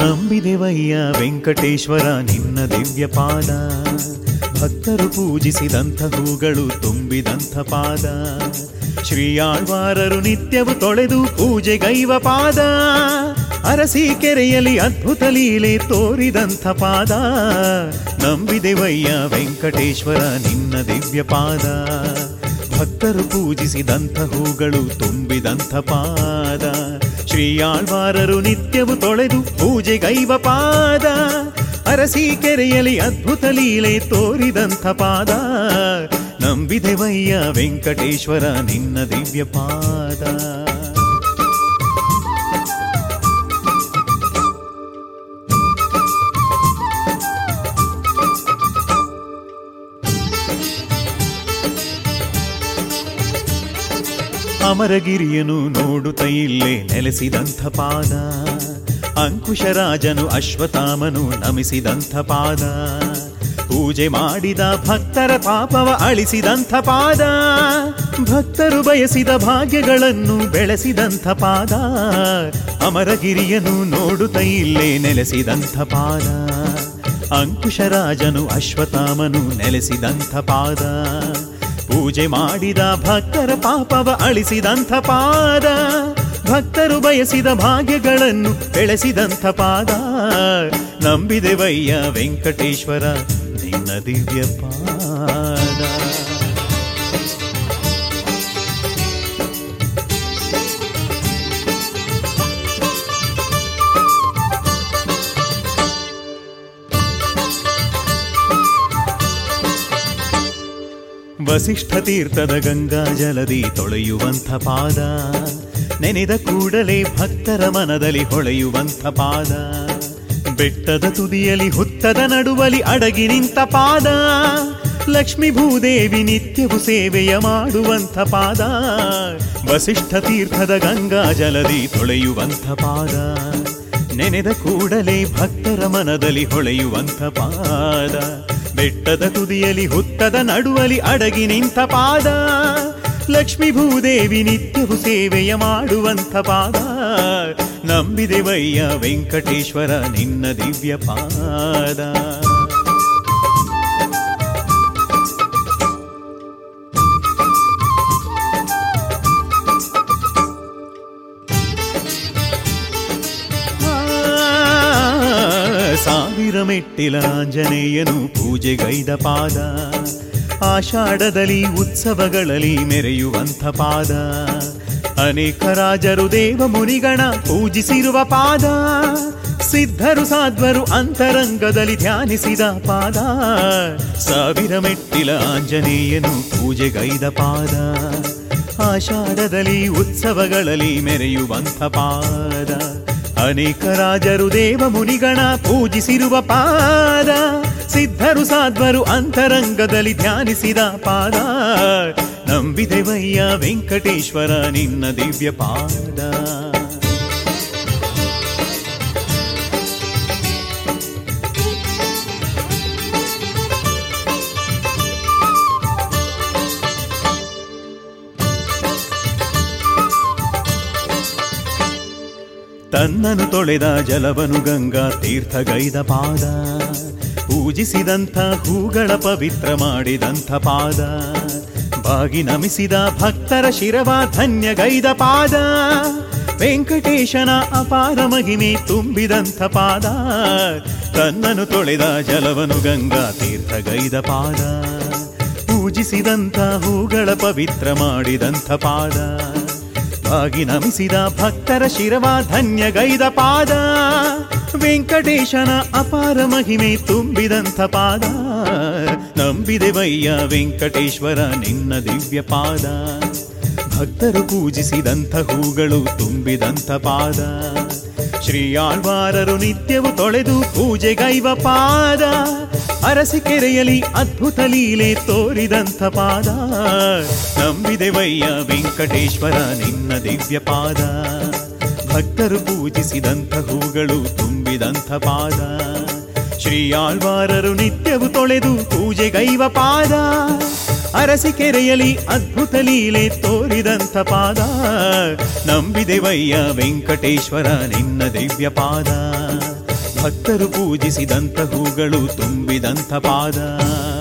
ನಂಬಿದೆವಯ್ಯ ವೆಂಕಟೇಶ್ವರ ನಿನ್ನ ದಿವ್ಯ ಪಾದ, ಭಕ್ತರು ಪೂಜಿಸಿದಂಥ ಹೂಗಳು ತುಂಬಿದಂಥ ಪಾದ, ಶ್ರೀಯಾಳ್ವಾರರು ನಿತ್ಯವು ತೊಳೆದು ಪೂಜೆಗೈವ ಪಾದ, ಅರಸೀಕೆರೆಯಲ್ಲಿ ಅದ್ಭುತ ಲೀಲೆ ತೋರಿದಂಥ ಪಾದ, ನಂಬಿದೆವಯ್ಯ ವೆಂಕಟೇಶ್ವರ ನಿನ್ನ ದಿವ್ಯ ಪಾದ, ಭಕ್ತರು ಪೂಜಿಸಿದಂಥ ಹೂಗಳು ತುಂಬಿದಂಥ ಪಾದ, ಶ್ರೀಯಾಳ್ವಾರರು ನಿತ್ಯವು ತೊಳೆದು ಪೂಜೆಗೈವ ಪಾದ, ಅರಸೀಕೆರೆಯಲ್ಲಿ ಅದ್ಭುತ ಲೀಲೆ ತೋರಿದಂಥ ಪಾದ, ನಂಬಿದೆವಯ್ಯ ವೆಂಕಟೇಶ್ವರ ನಿನ್ನ ದಿವ್ಯ ಪಾದ. ಅಮರಗಿರಿಯನು ನೋಡುತ್ತ ಇಲ್ಲೇ ನೆಲೆಸಿದಂಥ ಪಾದ, ಅಂಕುಶರಾಜನು ಅಶ್ವತ್ಥಾಮನು ನಮಿಸಿದಂಥ ಪಾದ, ಪೂಜೆ ಮಾಡಿದ ಭಕ್ತರ ಪಾಪವ ಅಳಿಸಿದಂಥ ಪಾದ, ಭಕ್ತರು ಬಯಸಿದ ಭಾಗ್ಯಗಳನ್ನು ಬೆಳೆಸಿದಂಥ ಪಾದ, ಅಮರಗಿರಿಯನು ನೋಡುತ್ತ ಇಲ್ಲೇ ನೆಲೆಸಿದಂಥ ಪಾದ, ಅಂಕುಶರಾಜನು ಅಶ್ವತ್ಥಾಮನು ನೆಲೆಸಿದಂಥ ಪಾದ, ಪೂಜೆ ಮಾಡಿದ ಭಕ್ತರ ಪಾಪವ ಅಳಿಸಿದಂಥ ಪಾದ, ಭಕ್ತರು ಬಯಸಿದ ಭಾಗ್ಯಗಳನ್ನು ಬೆಳೆಸಿದಂಥ ಪಾದ, ನಂಬಿದೆವಯ್ಯ ವೆಂಕಟೇಶ್ವರ ನಿನ್ನ ದಿವ್ಯ ಪಾದ. ವಸಿಷ್ಠ ತೀರ್ಥದ ಗಂಗಾ ಜಲದಿ ತೊಳೆಯುವಂಥ ಪಾದ, ನೆನೆದ ಕೂಡಲೇ ಭಕ್ತರ ಮನದಲ್ಲಿ ಹೊಳೆಯುವಂಥ ಪಾದ, ಬೆಟ್ಟದ ತುದಿಯಲ್ಲಿ ಹುತ್ತದ ನಡುವಲಿ ಅಡಗಿ ನಿಂತ ಪಾದ, ಲಕ್ಷ್ಮೀ ಭೂದೇವಿ ನಿತ್ಯವು ಸೇವೆಯ ಮಾಡುವಂಥ ಪಾದ, ವಸಿಷ್ಠ ತೀರ್ಥದ ಗಂಗಾ ಜಲದಿ ತೊಳೆಯುವಂಥ ಪಾದ, ನೆನೆದ ಕೂಡಲೇ ಭಕ್ತರ ಮನದಲ್ಲಿ ಹೊಳೆಯುವಂಥ ಪಾದ, ಬೆಟ್ಟದ ತುದಿಯಲ್ಲಿ ಹುತ್ತದ ನಡುವಲಿ ಅಡಗಿ ನಿಂತ ಪಾದ, ಲಕ್ಷ್ಮೀ ಭೂದೇವಿ ನಿತ್ಯವು ಸೇವೆಯ ಮಾಡುವಂಥ ಪಾದ, ನಂಬಿದೆವಯ್ಯ ವೆಂಕಟೇಶ್ವರ ನಿನ್ನ ದಿವ್ಯ ಪಾದ. ಸಾವಿರ ಮೆಟ್ಟಿಲ ಆಂಜನೇಯನು ಪೂಜೆಗೈದ ಪಾದ, ಆಷಾಢದಲ್ಲಿ ಉತ್ಸವಗಳಲ್ಲಿ ಮೆರೆಯುವಂಥ ಪಾದ, ಅನೇಕ ರಾಜರು ದೇವ ಮುನಿಗಣ ಪೂಜಿಸಿರುವ ಪಾದ, ಸಿದ್ಧರು ಸಾಧ್ವರು ಅಂತರಂಗದಲ್ಲಿ ಧ್ಯಾನಿಸಿದ ಪಾದ, ಸಾವಿರ ಮೆಟ್ಟಿಲ ಆಂಜನೇಯನು ಪೂಜೆಗೈದ ಪಾದ, ಆಷಾಢದಲ್ಲಿ ಉತ್ಸವಗಳಲ್ಲಿ ಮೆರೆಯುವಂಥ ಪಾದ, ಅನೇಕ ರಾಜರು ದೇವ ಮುನಿಗಣ ಪೂಜಿಸಿರುವ ಪಾದ, ಸಿದ್ಧರು ಸಾಧ್ವರು ಅಂತರಂಗದಲ್ಲಿ ಧ್ಯಾನಿಸಿದ ಪಾದ, ನಂಬಿದೆವಯ್ಯ ವೆಂಕಟೇಶ್ವರ ನಿನ್ನ ದಿವ್ಯ ಪಾದ. ತನ್ನನು ತೊಳೆದ ಜಲವನು ಗಂಗಾ ತೀರ್ಥಗೈದ ಪಾದ, ಪೂಜಿಸಿದಂಥ ಹೂಗಳ ಪವಿತ್ರ ಮಾಡಿದಂಥ ಪಾದ, ಬಾಗಿ ನಮಿಸಿದ ಭಕ್ತರ ಶಿರವ ಧನ್ಯಗೈದ ಪಾದ, ವೆಂಕಟೇಶನ ಅಪಾರ ಮಹಿಮೆ ತುಂಬಿದಂಥ ಪಾದ, ತನ್ನನು ತೊಳೆದ ಜಲವನು ಗಂಗಾ ತೀರ್ಥಗೈದ ಪಾದ, ಪೂಜಿಸಿದಂಥ ಹೂಗಳ ಪವಿತ್ರ ಮಾಡಿದಂಥ ಪಾದ, ಬಾಗಿ ನಮಿಸಿದ ಭಕ್ತರ ಶಿರವ ಧನ್ಯಗೈದ ಪಾದ, ವೆಂಕಟೇಶನ ಅಪಾರ ಮಹಿಮೆ ತುಂಬಿದಂಥ ಪಾದ, ನಂಬಿದೆವಯ್ಯ ವೆಂಕಟೇಶ್ವರ ನಿನ್ನ ದಿವ್ಯ ಪಾದ, ಭಕ್ತರು ಪೂಜಿಸಿದಂಥ ಹೂಗಳು ತುಂಬಿದಂಥ ಪಾದ, ಶ್ರೀಯಾಳ್ವಾರರು ನಿತ್ಯವು ತೊಳೆದು ಪೂಜೆಗೈವ ಪಾದ, ಅರಸೀಕೆರೆಯಲ್ಲಿ ಅದ್ಭುತ ಲೀಲೆ ತೋರಿದಂಥ ಪಾದ, ನಂಬಿದೆವಯ್ಯ ವೆಂಕಟೇಶ್ವರ ನಿನ್ನ ದಿವ್ಯ ಪಾದ, ಭಕ್ತರು ಪೂಜಿಸಿದಂಥ ಹೂಗಳು ತುಂಬಿದಂಥ ಪಾದ, ಶ್ರೀಯಾಳ್ವಾರರು ನಿತ್ಯವು ತೊಳೆದು ಪೂಜೆಗೈವ ಪಾದ, ಅರಸೀಕೆರೆಯಲ್ಲಿ ಅದ್ಭುತ ಲೀಲೆ ತೋರಿದಂಥ ಪಾದ, ನಂಬಿದೆವಯ್ಯ ವೆಂಕಟೇಶ್ವರ ನಿನ್ನ ದಿವ್ಯ ಪಾದ, ಭಕ್ತರು ಪೂಜಿಸಿದಂಥ ಹೂಗಳು ತುಂಬಿದಂಥ ಪಾದ.